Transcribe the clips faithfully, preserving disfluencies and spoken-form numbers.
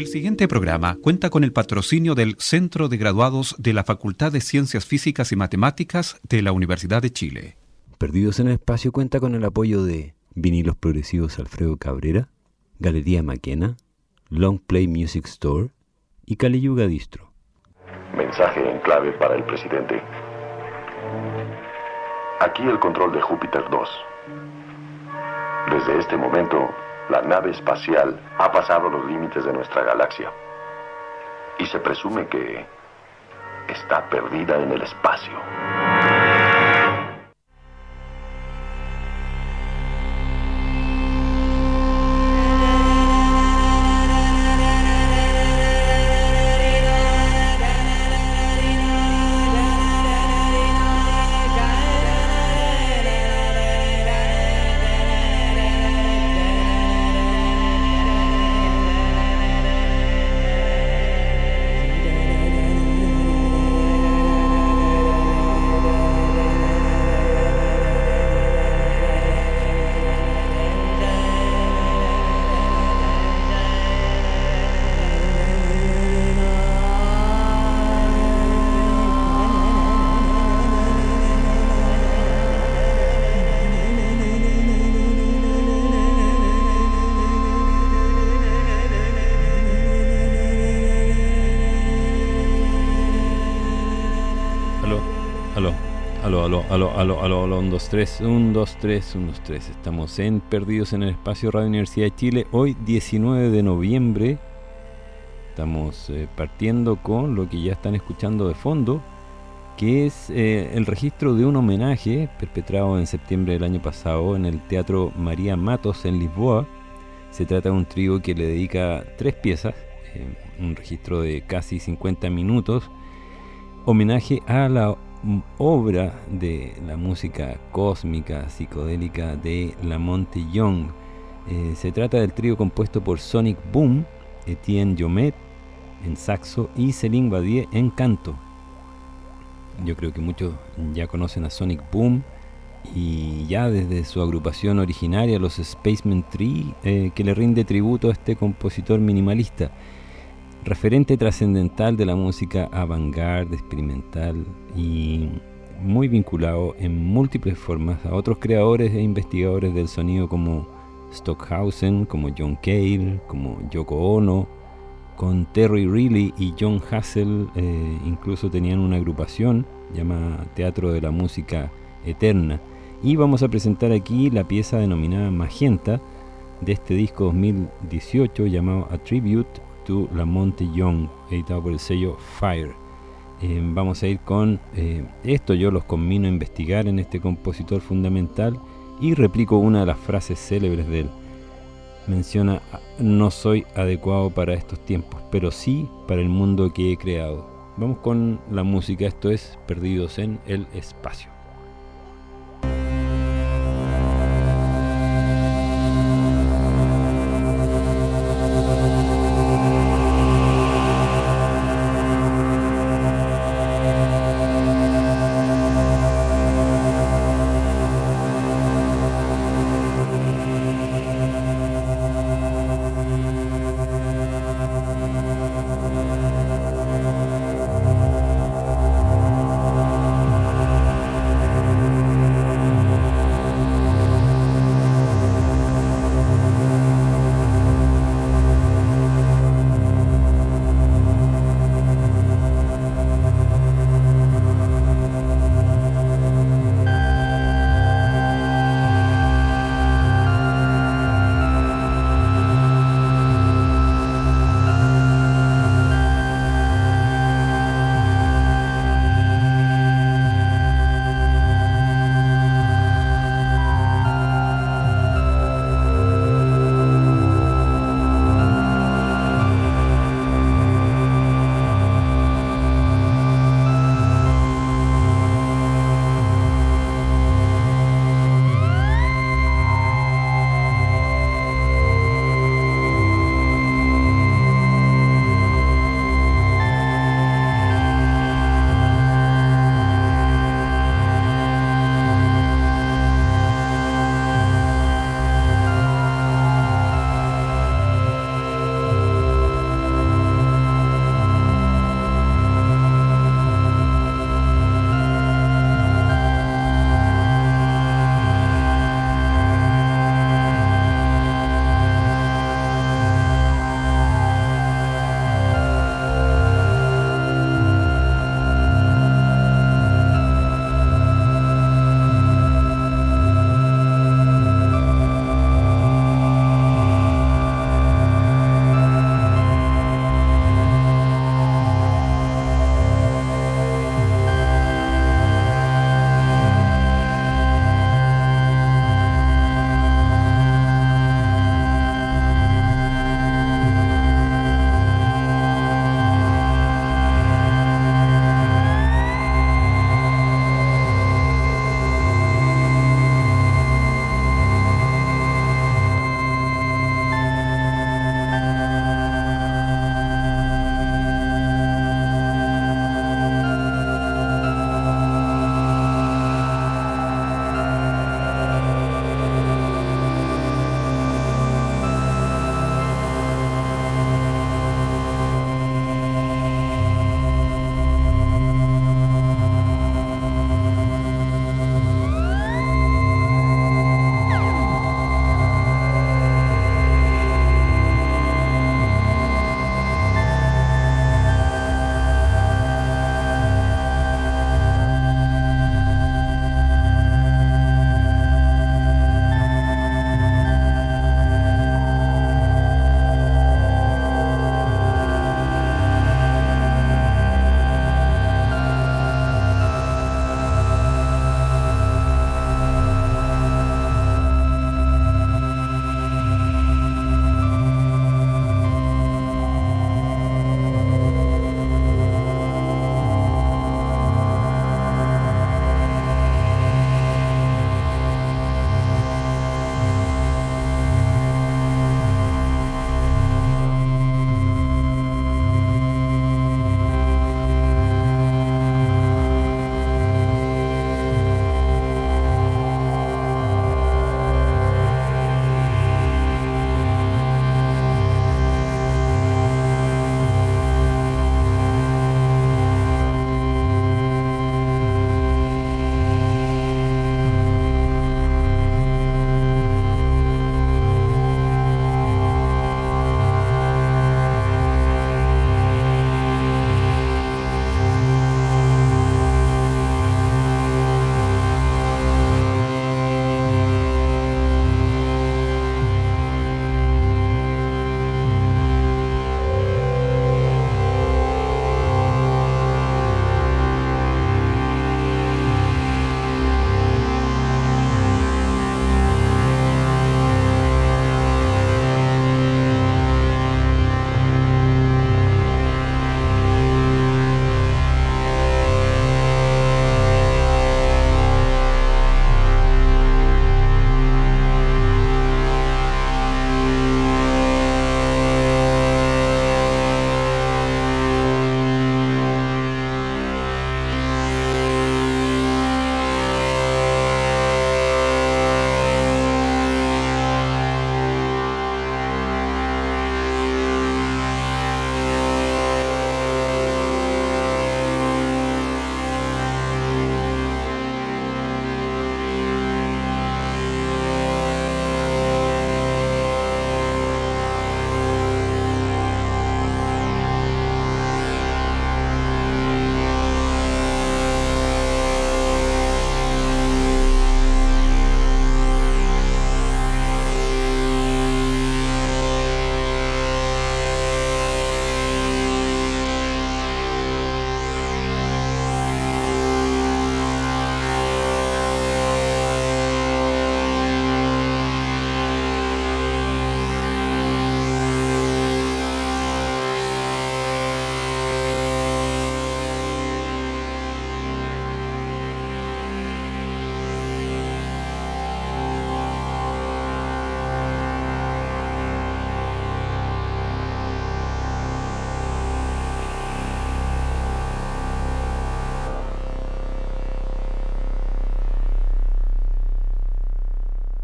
El siguiente programa cuenta con el patrocinio del Centro de Graduados de la Facultad de Ciencias Físicas y Matemáticas de la Universidad de Chile. Perdidos en el Espacio cuenta con el apoyo de Vinilos Progresivos Alfredo Cabrera, Galería Maquena, Long Play Music Store y Caliyuga Distro. Mensaje en clave para el presidente. Aquí el control de Júpiter dos. Desde este momento, la nave espacial ha pasado los límites de nuestra galaxia y se presume que está perdida en el espacio. Aló, aló, aló, aló, un, dos, tres, un, dos, tres, un, dos, tres. Estamos en Perdidos en el Espacio, Radio Universidad de Chile. Hoy, diecinueve de noviembre, estamos eh, partiendo con lo que ya están escuchando de fondo, que es eh, el registro de un homenaje perpetrado en septiembre del año pasado en el Teatro María Matos en Lisboa. Se trata de un trío que le dedica tres piezas, eh, un registro de casi cincuenta minutos, homenaje a la obra de la música cósmica, psicodélica de Lamonte Young. Eh, se trata del trío compuesto por Sonic Boom, Etienne Jomet en saxo y Céline Badier en canto. Yo creo que muchos ya conocen a Sonic Boom y ya desde su agrupación originaria, los Spaceman Tree, eh, que le rinde tributo a este compositor minimalista, referente trascendental de la música avant-garde, experimental y muy vinculado en múltiples formas a otros creadores e investigadores del sonido como Stockhausen, como John Cale, como Yoko Ono. Con Terry Riley y John Hassell eh, incluso tenían una agrupación llamada Teatro de la Música Eterna. Y vamos a presentar aquí la pieza denominada Magenta de este disco dos mil dieciocho llamado A Tribute to Lamonte Young, editado por el sello Fire. Eh, vamos a ir con eh, esto. Yo los conmino a investigar en este compositor fundamental y replico una de las frases célebres de él. Menciona: no soy adecuado para estos tiempos, pero sí para el mundo que he creado. Vamos con la música. Esto es Perdidos en el Espacio.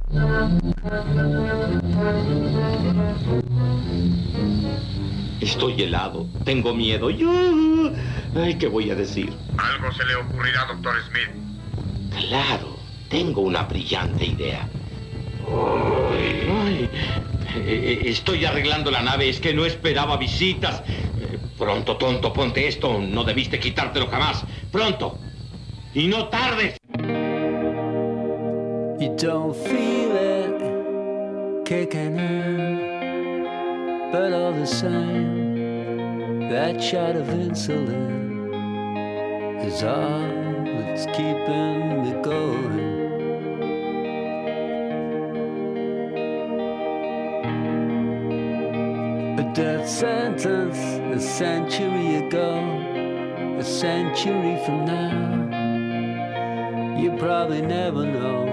Estoy helado, tengo miedo. Yo... Ay, ¿qué voy a decir? Algo se le ocurrirá, doctor Smith. Claro, tengo una brillante idea. Ay, eh, estoy arreglando la nave, es que no esperaba visitas. Eh, pronto, tonto, ponte esto. No debiste quitártelo jamás. Pronto. Y no tardes. You don't feel it kicking in, but all the same, that shot of insulin is all that's keeping me going. A death sentence a century ago, a century from now, you probably never know.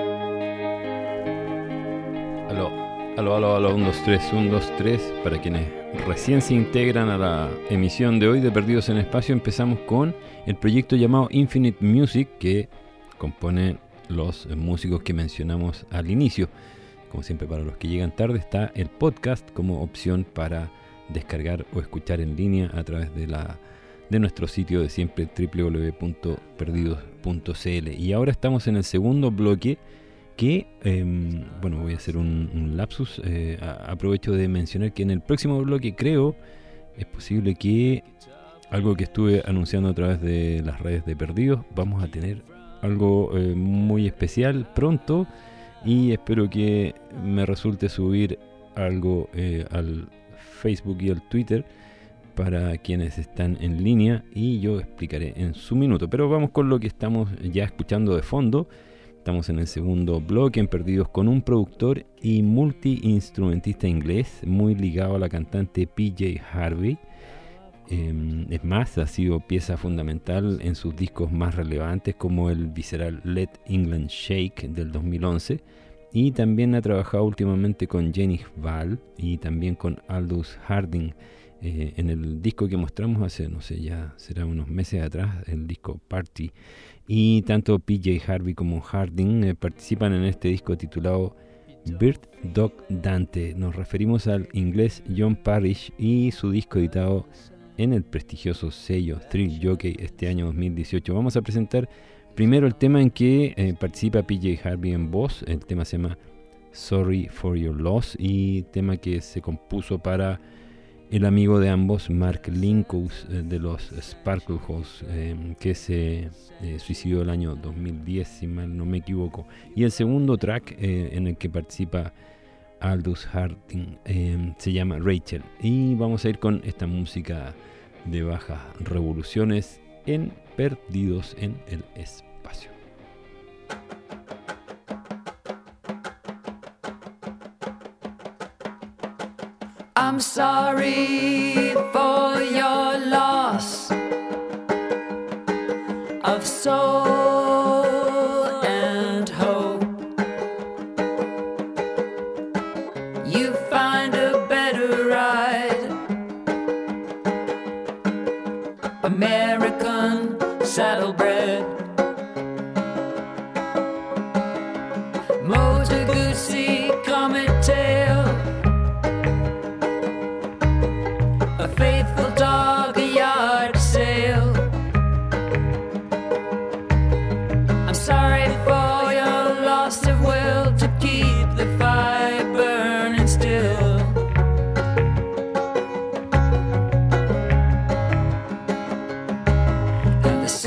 Aló, aló, aló, aló, uno, dos, tres, uno, dos, tres. Para quienes recién se integran a la emisión de hoy de Perdidos en Espacio, empezamos con el proyecto llamado Infinite Music, que compone los músicos que mencionamos al inicio. Como siempre, para los que llegan tarde, está el podcast como opción para descargar o escuchar en línea a través de la de nuestro sitio de siempre, doble u doble u doble u punto perdidos punto c l. Y ahora estamos en el segundo bloque que, eh, bueno, voy a hacer un, un lapsus. Eh, a, aprovecho de mencionar que en el próximo bloque, creo, es posible que algo que estuve anunciando a través de las redes de Perdidos, vamos a tener algo eh, muy especial pronto. Y espero que me resulte subir algo eh, al Facebook y al Twitter para quienes están en línea, y yo explicaré en su minuto. Pero vamos con lo que estamos ya escuchando de fondo. Estamos en el segundo bloque en Perdidos con un productor y multiinstrumentista inglés muy ligado a la cantante P J Harvey. Eh, es más, ha sido pieza fundamental en sus discos más relevantes, como el visceral Let England Shake del dos mil once, y también ha trabajado últimamente con Jenny Val y también con Aldous Harding eh, en el disco que mostramos hace, no sé, ya será unos meses atrás, el disco Party. Y tanto P J Harvey como Harding eh, participan en este disco titulado Bird Dog Dante. Nos referimos al inglés John Parrish y su disco editado en el prestigioso sello Thrill Jockey este año dos mil dieciocho. Vamos a presentar primero el tema en que eh, participa P J Harvey en voz. El tema se llama Sorry for Your Loss, y tema que se compuso para el amigo de ambos, Mark Linkous, eh, de los Sparklehorse, eh, que se eh, suicidó el año dos mil diez, si mal no me equivoco. Y el segundo track eh, en el que participa Aldous Harding eh, se llama Rachel, y vamos a ir con esta música de bajas revoluciones en Perdidos en el Espacio. I'm sorry for your loss of soul and hope. You find a better ride, American saddlebred, Motor Guzzi comet tail, a faithful dog, a yard sale. I'm sorry for your loss of will to keep the fire burning still. And the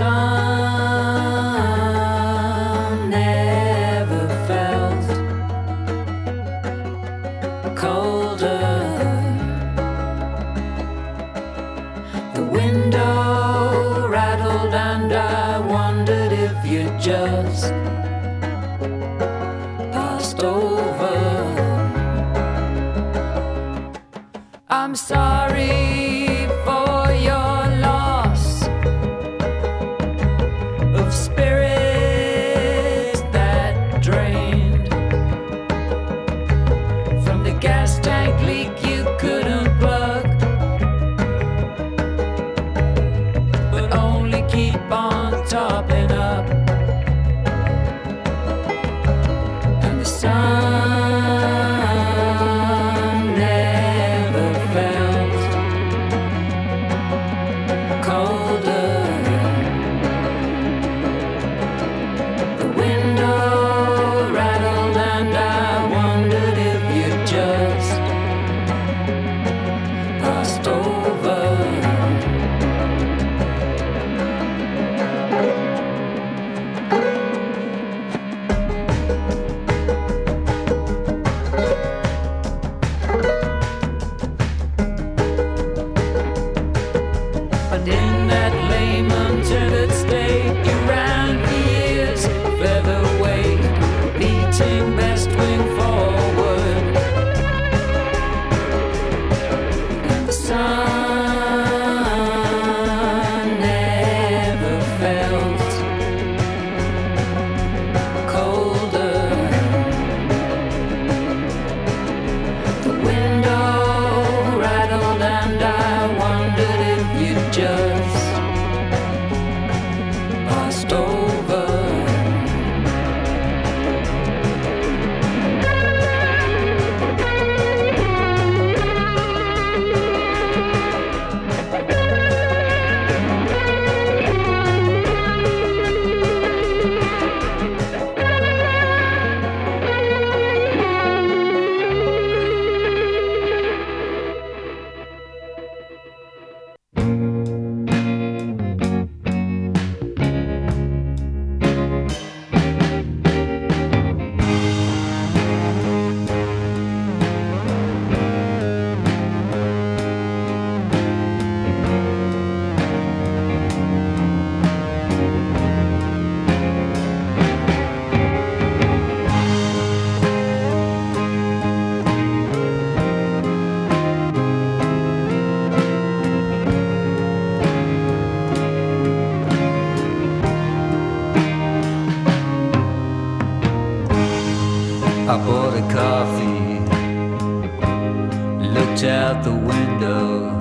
sun never felt colder. The window rattled and I wondered if you just passed over. I'm sorry for your loss of spirits that drained from the gas tank leak you couldn't plug, but only keep on topping up. And the sun I bought a coffee, looked out the window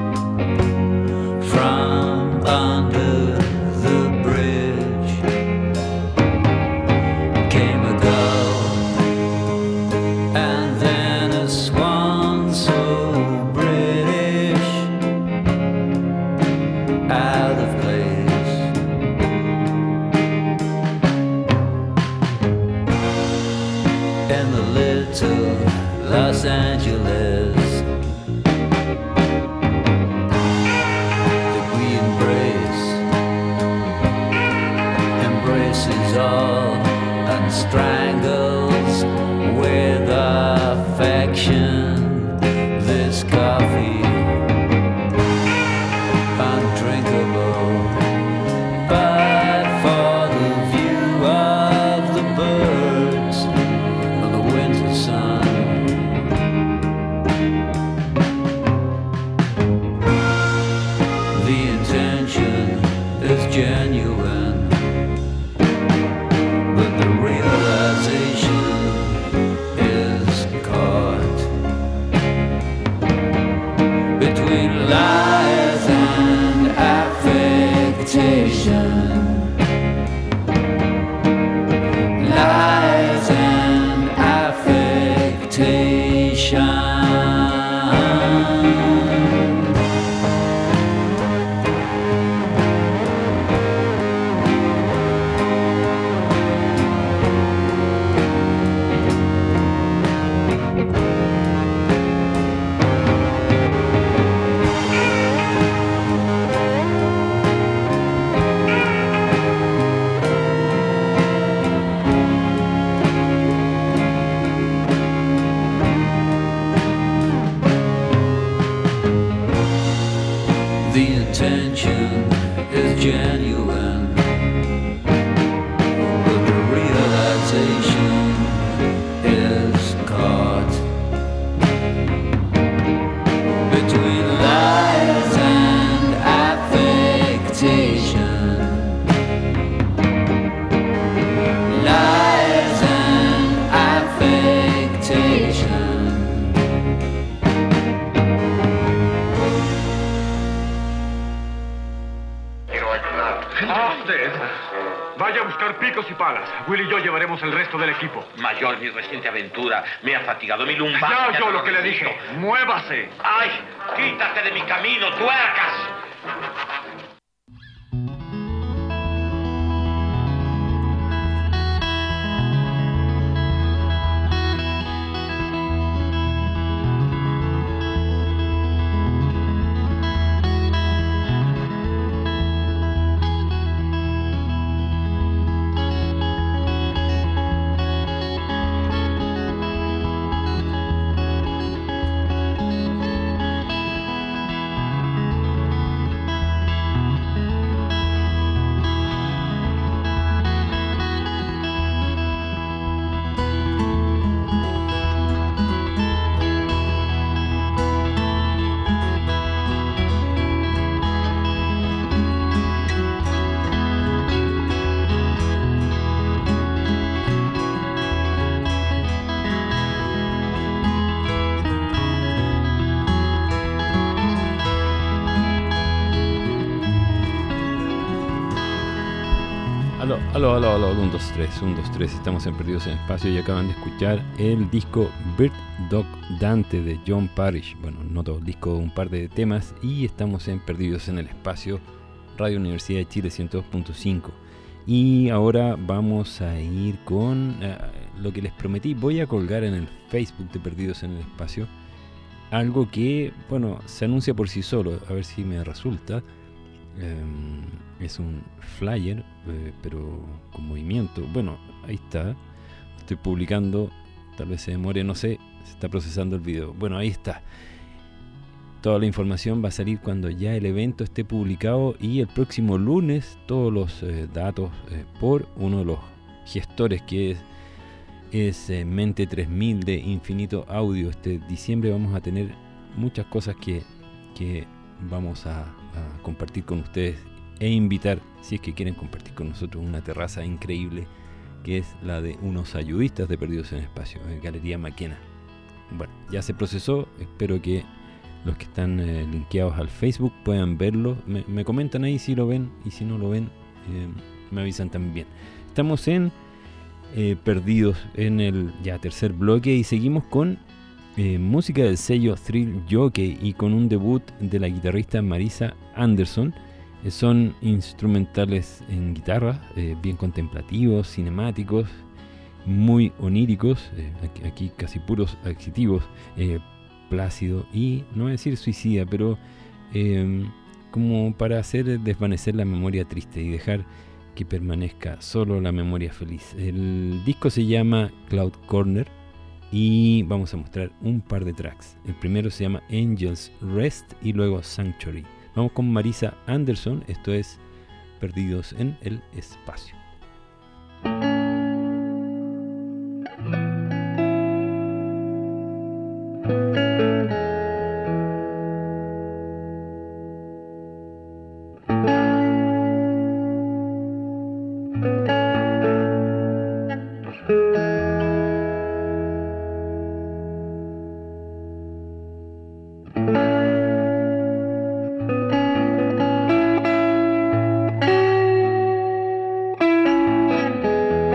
from under the bridge. Came a gull and then a swan so British, out of place. In the little Los Angeles that we embrace, embraces all and strangles with affection this coffee, undrinkable, but for the view of the birds of the winter sun. The intention is genuine, but the realization is caught between lies and affectation. Lies and affectation. The intention is genuine, but the realization is caught between lies and affectation. Lies and affectation. Ah, usted. Vaya a buscar picos y palas. Will y yo llevaremos el resto del equipo. Mayor, mi reciente aventura me ha fatigado mi lumbar. Ya oyó lo que le dije. ¡Muévase! ¡Ay! ¡Quítate de mi camino, tuercas! Aló, aló, aló, aló, uno, dos, tres, uno, dos, tres, estamos en Perdidos en Espacio y acaban de escuchar el disco Bird Dog Dante de John Parrish. Bueno, no todo el disco, un par de temas, y estamos en Perdidos en el Espacio, Radio Universidad de Chile ciento dos punto cinco. Y ahora vamos a ir con uh, lo que les prometí. Voy a colgar en el Facebook de Perdidos en el Espacio algo que, bueno, se anuncia por sí solo, a ver si me resulta. Um, es un flyer, eh, pero con movimiento. Bueno, ahí está. Estoy publicando, tal vez se demore, no sé, se está procesando el video. Bueno, ahí está. Toda la información va a salir cuando ya el evento esté publicado, y el próximo lunes todos los eh, datos eh, por uno de los gestores que es, es eh, Mente tres mil de Infinito Audio. Este diciembre vamos a tener muchas cosas que, que vamos a, a compartir con ustedes e invitar, si es que quieren compartir con nosotros, una terraza increíble que es la de unos ayudistas de Perdidos en el Espacio, en Galería Maquena. Bueno, ya se procesó, espero que los que están eh, linkeados al Facebook puedan verlo. Me, me comentan ahí si lo ven, y si no lo ven, eh, me avisan también. Estamos en eh, Perdidos en el ya tercer bloque y seguimos con eh, música del sello Thrill Jockey y con un debut de la guitarrista Marisa Anderson. Eh, son instrumentales en guitarra, eh, bien contemplativos, cinemáticos, muy oníricos, eh, aquí, aquí casi puros adjetivos, eh, plácido y, no voy a decir suicida, pero eh, como para hacer desvanecer la memoria triste y dejar que permanezca solo la memoria feliz. El disco se llama Cloud Corner y vamos a mostrar un par de tracks. El primero se llama Angels Rest y luego Sanctuary. Vamos con Marisa Anderson, esto es Perdidos en el Espacio. Thank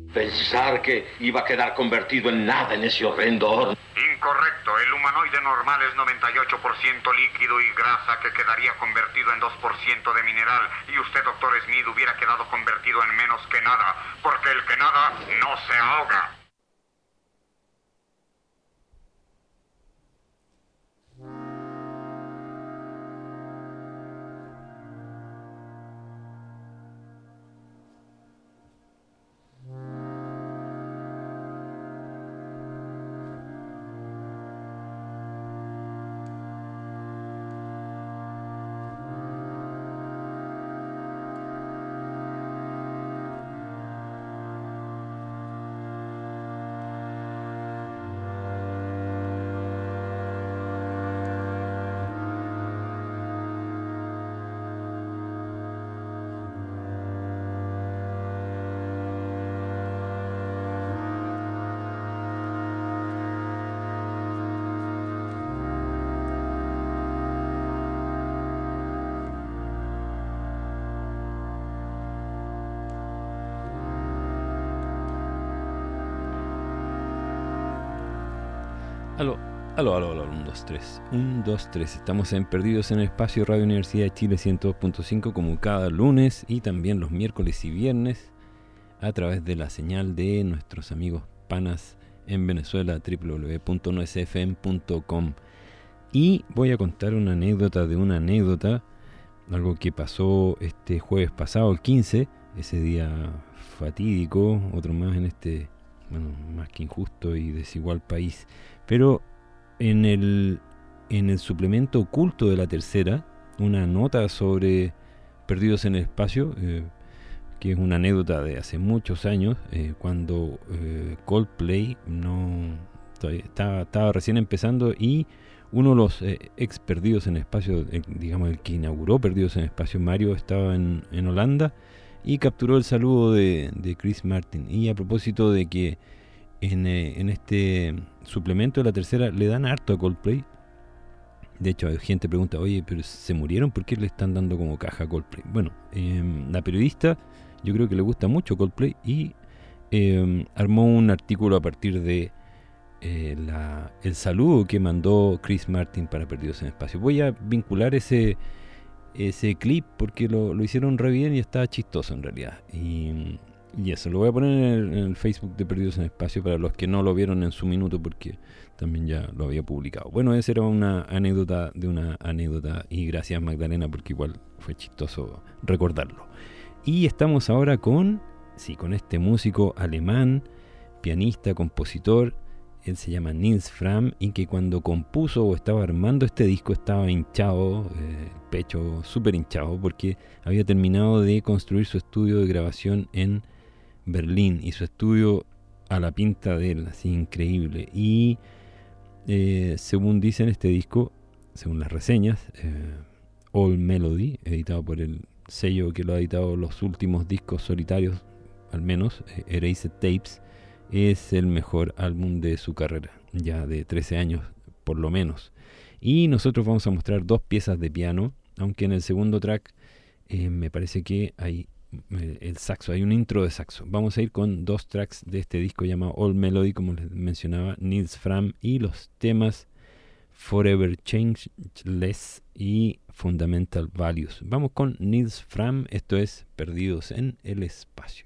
Pensar que iba a quedar convertido en nada en ese horrendo horno. Incorrecto. El humanoide normal es noventa y ocho por ciento líquido y grasa que quedaría convertido en dos por ciento de mineral. Y usted, doctor Smith, hubiera quedado convertido en menos que nada, porque el que nada no se ahoga. Aló, aló, aló, aló, uno, dos, tres, uno, dos, tres. Estamos en Perdidos en el Espacio, Radio Universidad de Chile ciento dos punto cinco, como cada lunes y también los miércoles y viernes a través de la señal de nuestros amigos panas en Venezuela, doble u doble u doble u punto no s f m punto com. Y voy a contar una anécdota de una anécdota, algo que pasó este jueves pasado, el quince, ese día fatídico, otro más en este, bueno, más que injusto y desigual país. Pero en el, en el suplemento oculto de la tercera, una nota sobre Perdidos en el Espacio, eh, que es una anécdota de hace muchos años, eh, cuando eh, Coldplay no estaba, estaba recién empezando y uno de los eh, ex Perdidos en el Espacio, eh, digamos el que inauguró Perdidos en el Espacio, Mario, estaba en, en Holanda y capturó el saludo de, de Chris Martin. Y a propósito de que En, eh, en este suplemento de la tercera le dan harto a Coldplay. De hecho, hay gente que pregunta, oye, pero ¿se murieron? ¿Por qué le están dando como caja a Coldplay? Bueno, eh, la periodista, yo creo que le gusta mucho Coldplay y eh, armó un artículo a partir de eh, la, el saludo que mandó Chris Martin para Perdidos en el Espacio. Voy a vincular ese, ese clip porque lo, lo hicieron re bien y está chistoso en realidad. Y... Y eso, lo voy a poner en el, en el Facebook de Perdidos en el Espacio para los que no lo vieron en su minuto porque también ya lo había publicado. Bueno, esa era una anécdota de una anécdota y gracias Magdalena porque igual fue chistoso recordarlo. Y estamos ahora con, sí, con este músico alemán, pianista, compositor, él se llama Nils Frahm y que cuando compuso o estaba armando este disco estaba hinchado, eh, el pecho súper hinchado porque había terminado de construir su estudio de grabación en Berlín y su estudio a la pinta de él, así increíble. Y eh, según dice en este disco, según las reseñas, eh, All Melody, editado por el sello que lo ha editado los últimos discos solitarios, al menos, eh, Erased Tapes, es el mejor álbum de su carrera, ya de trece años por lo menos. Y nosotros vamos a mostrar dos piezas de piano, aunque en el segundo track eh, me parece que hay el saxo, hay un intro de saxo. Vamos a ir con dos tracks de este disco llamado All Melody, como les mencionaba, Nils Frahm, y los temas Forever Changeless y Fundamental Values. Vamos con Nils Frahm, esto es Perdidos en el Espacio.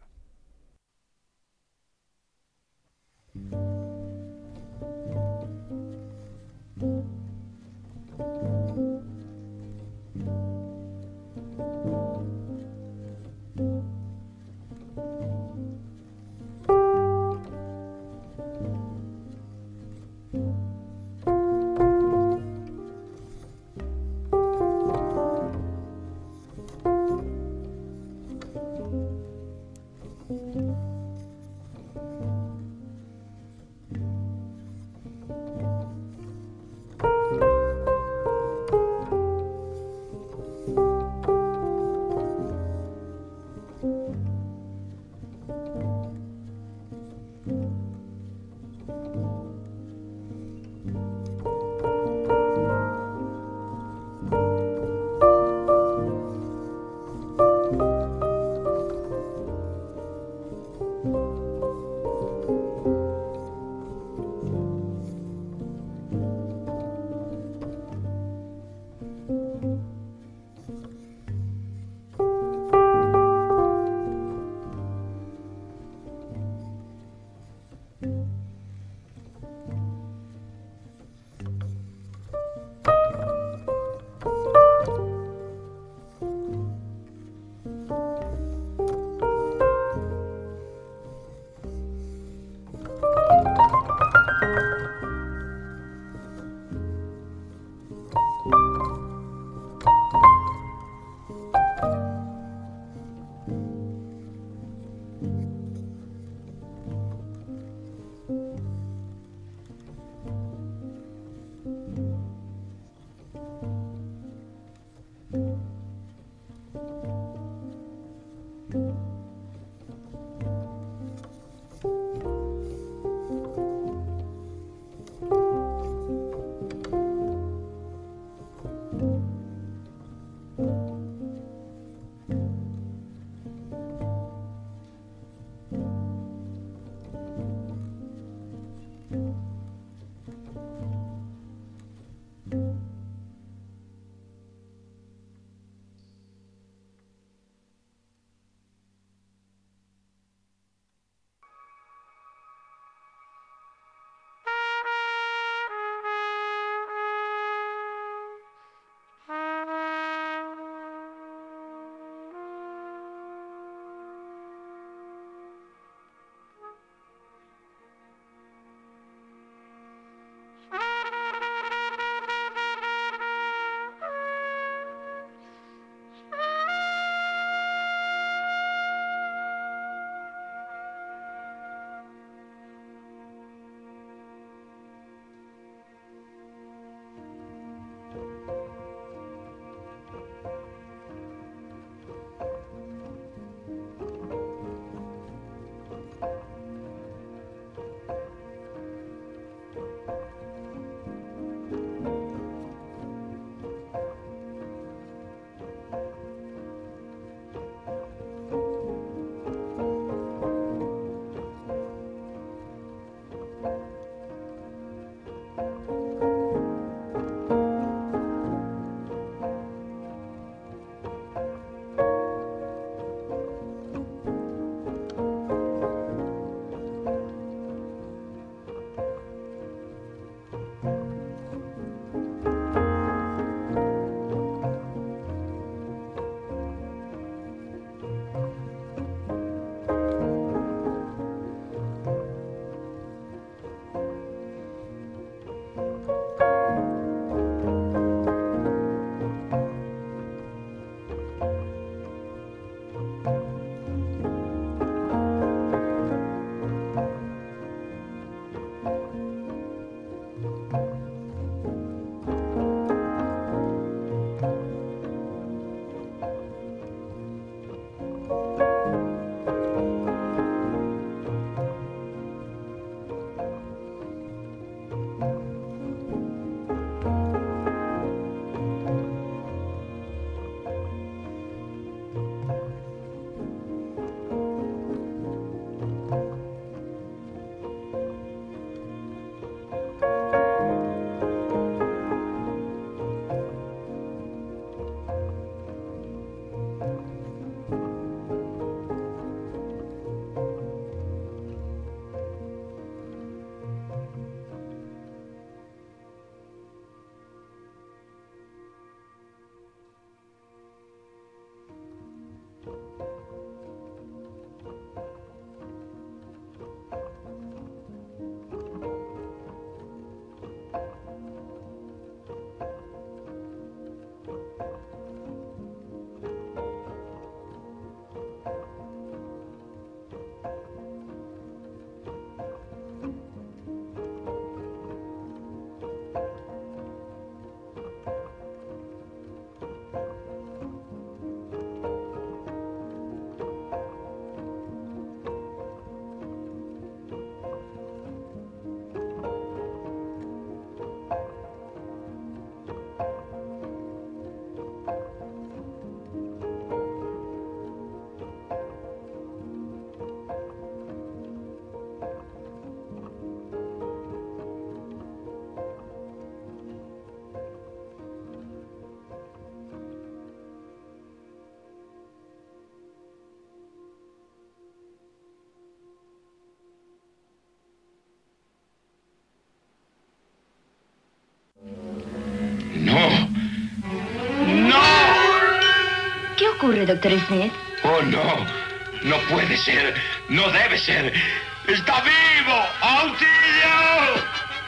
disponible, doctor Smith? Oh, no. No puede ser. No debe ser. ¡Está vivo! ¡Auxilio!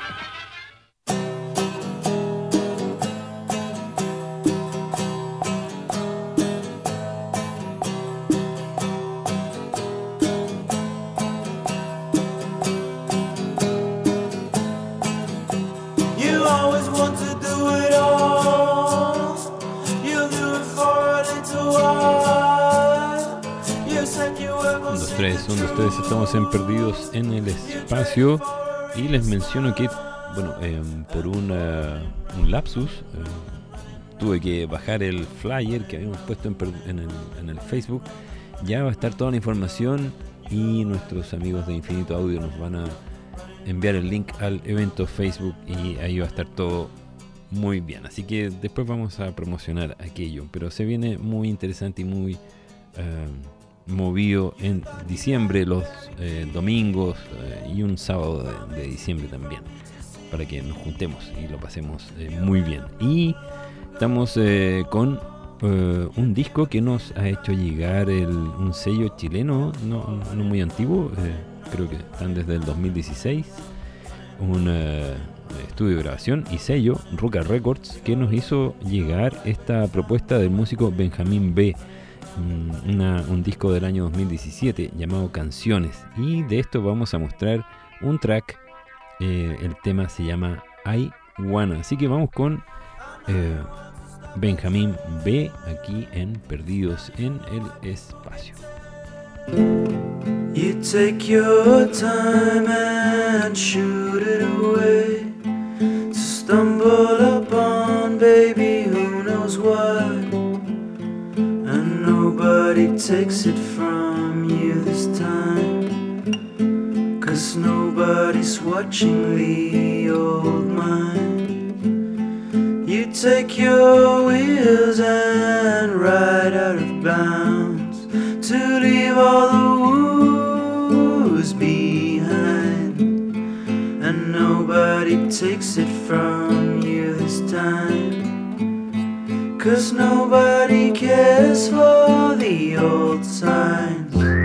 un, dos, tres, estamos en Perdidos en el Espacio y les menciono que, bueno, eh, por una, un lapsus eh, tuve que bajar el flyer que habíamos puesto en, en, el, en el Facebook. Ya va a estar toda la información y nuestros amigos de Infinito Audio nos van a enviar el link al evento Facebook y ahí va a estar todo muy bien. Así que después vamos a promocionar aquello, pero se viene muy interesante y muy... Eh, movido en diciembre, los eh, domingos eh, y un sábado de, de diciembre también, para que nos juntemos y lo pasemos eh, muy bien. Y estamos eh, con eh, un disco que nos ha hecho llegar el, un sello chileno no, no muy antiguo, eh, creo que están desde el dos mil dieciséis, un eh, estudio de grabación y sello, Ruka Records, que nos hizo llegar esta propuesta del músico Benjamín B. Una, un disco del año dos mil diecisiete llamado Canciones, y de esto vamos a mostrar un track. Eh, el tema se llama I Wanna, así que vamos con eh, Benjamín B aquí en Perdidos en el Espacio. You take your time and shoot it away, to stumble upon, baby, who knows what. Nobody takes it from you this time, 'cause nobody's watching the old mind. You take your wheels and ride out of bounds, to leave all the woes behind. And nobody takes it from you this time, 'cause nobody cares for the old signs.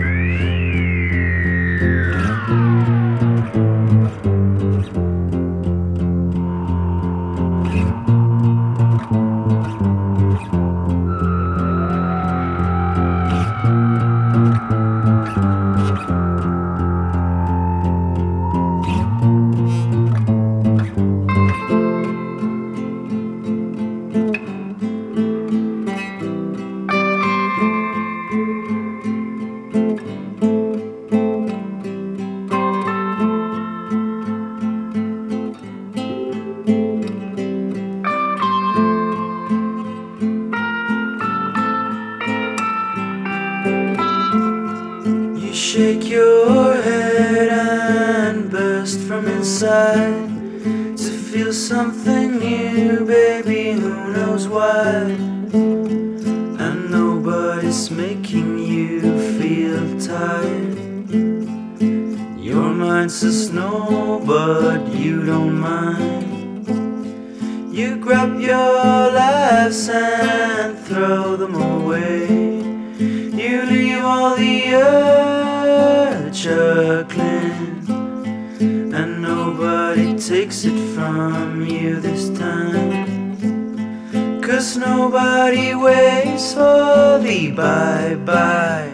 Shake your head and burst from inside, to feel something new, baby, who knows why. And nobody's making you feel tired. Your mind says no, but you don't mind. You grab your laughs and throw them away. You leave all the earth chuckling, and nobody takes it from you this time, 'cause nobody waits for the bye-bye.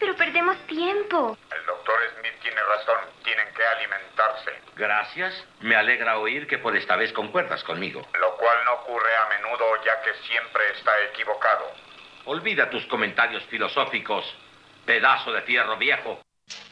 pero perdemos tiempo. El doctor Smith tiene razón. Tienen que alimentarse. Gracias. Me alegra oír que por esta vez concuerdas conmigo. Lo cual no ocurre a menudo, ya que siempre está equivocado. Olvida tus comentarios filosóficos, pedazo de fierro viejo.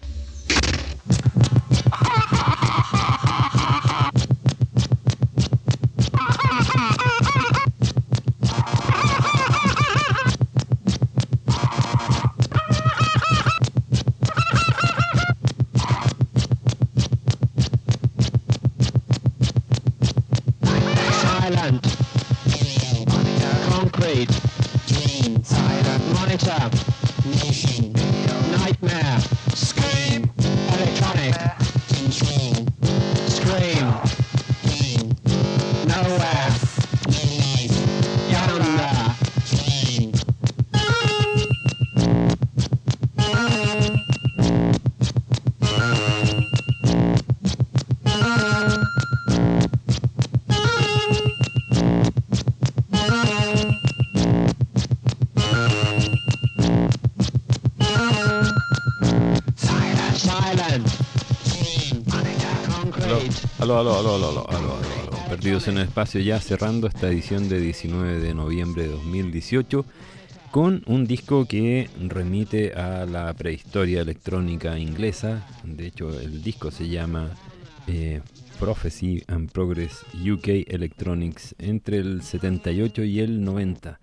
Aló, aló, aló, aló, aló, aló, aló. Perdidos en el espacio, ya cerrando esta edición de diecinueve de noviembre de dos mil dieciocho con un disco que remite a la prehistoria electrónica inglesa. De hecho, el disco se llama eh, Prophecy and Progress U K Electronics entre el setenta y ocho y el noventa,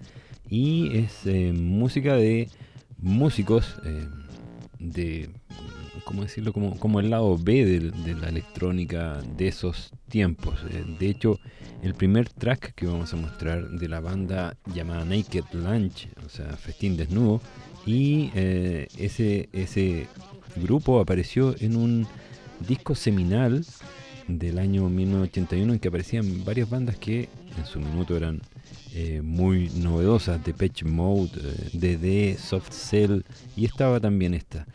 y es eh, música de músicos eh, de, ¿cómo decirlo? Como, como el lado B de, de la electrónica de esos tiempos. Eh, de hecho, el primer track que vamos a mostrar de la banda llamada Naked Lunch, o sea, Festín Desnudo, y eh, ese, ese grupo apareció en un disco seminal del año mil novecientos ochenta y uno en que aparecían varias bandas que en su minuto eran eh, muy novedosas: Depeche Mode, eh, D D, Soft Cell, y estaba también esta.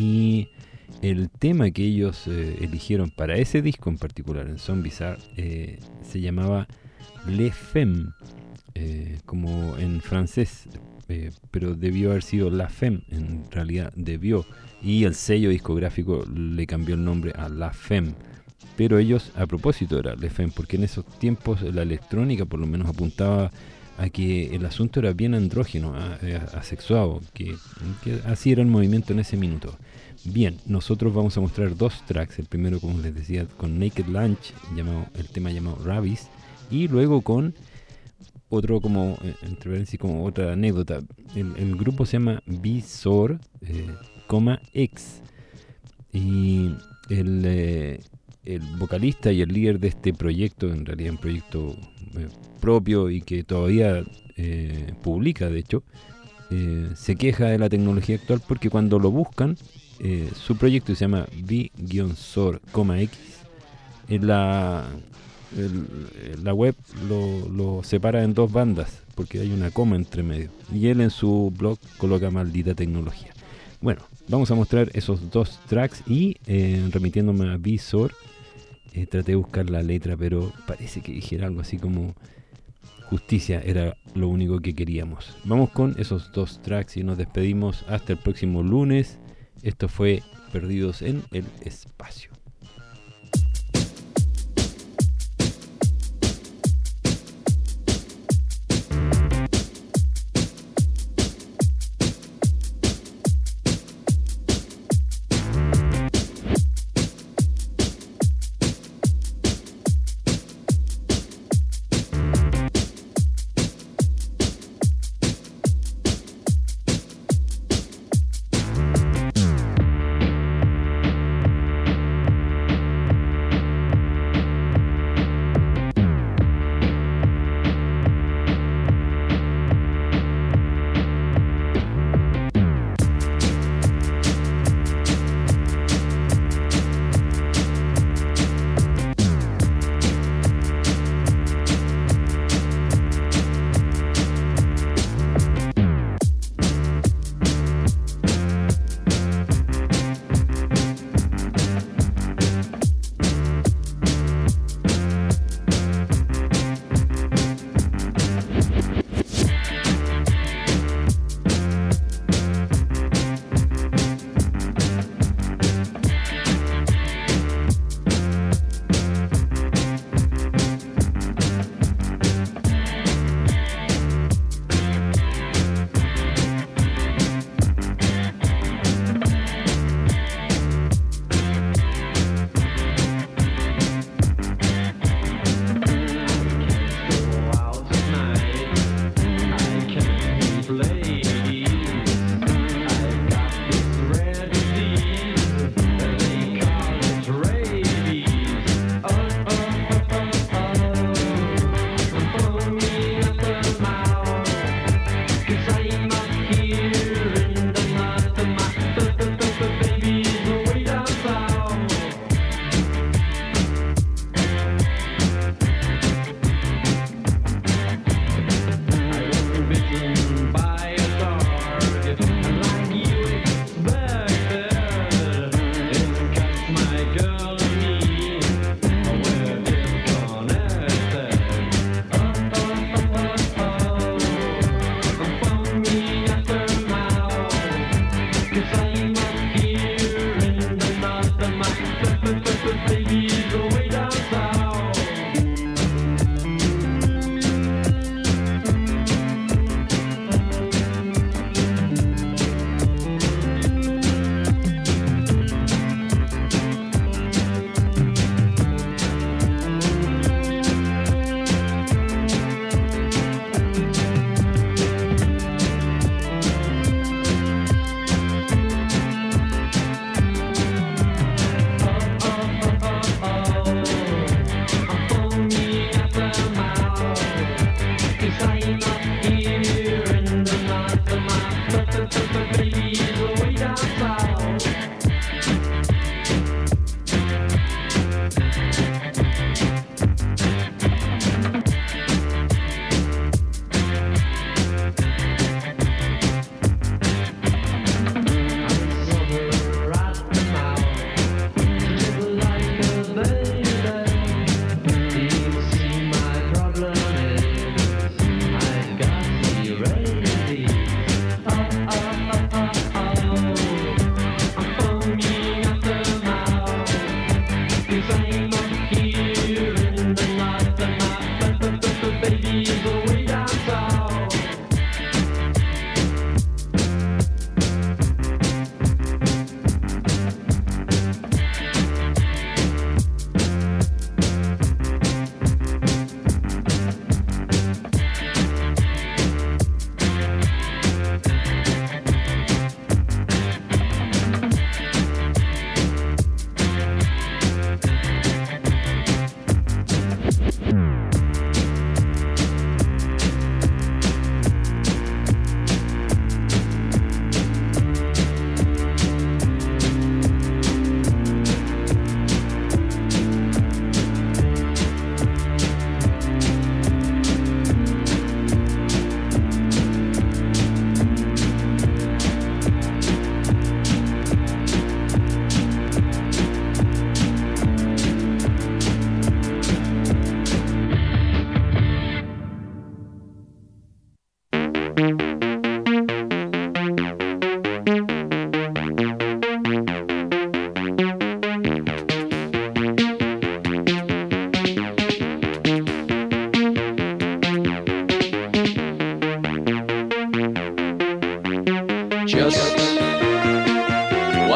Y el tema que ellos eh, eligieron para ese disco en particular, en Zombizarre, eh, se llamaba Le Femme, eh, como en francés, eh, pero debió haber sido La Femme, en realidad debió, y el sello discográfico le cambió el nombre a La Femme, pero ellos a propósito era Le Femme, porque en esos tiempos la electrónica por lo menos apuntaba a que el asunto era bien andrógeno, asexuado, que, que así era el movimiento en ese minuto. Bien, nosotros vamos a mostrar dos tracks. El primero, como les decía, con Naked Lunch, llamado, el tema llamado Ravis, y luego con otro, como entre paréntesis, como otra anécdota. El, el grupo se llama V-Sor, eh, coma X, y el, eh, el vocalista y el líder de este proyecto, en realidad un proyecto eh, propio y que todavía eh, publica, de hecho, eh, se queja de la tecnología actual porque cuando lo buscan, Eh, su proyecto se llama V-Sor, X, en la, el, la web lo, lo separa en dos bandas porque hay una coma entre medio, y él en su blog coloca maldita tecnología. Bueno, vamos a mostrar esos dos tracks y eh, remitiéndome a V-Sor, eh, traté de buscar la letra, pero parece que dijera algo así como justicia era lo único que queríamos. Vamos con esos dos tracks y nos despedimos hasta el próximo lunes. Esto fue Perdidos en el Espacio.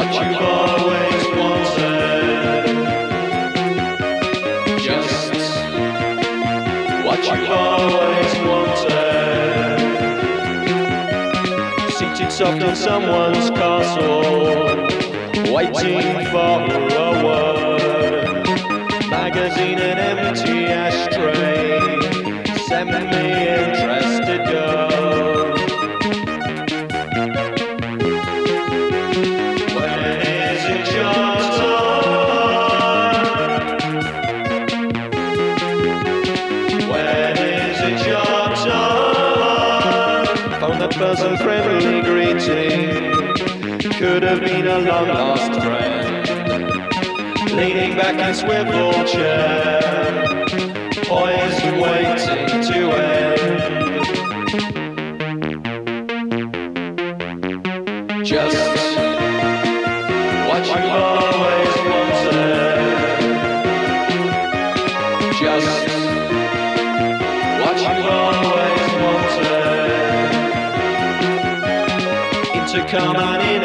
what you've always wanted. Just what you've always wanted. Seated soft on someone's castle, waiting for a word. Magazine and empty ashtray, semi-interested girl. When is it your turn? When is it your turn? Phone that person, friendly greeting. Could have been a long lost friend. Leaning back in swivel chair, poised and waiting to end. Just what you always wanted. Just what you always wanted. Intercom and in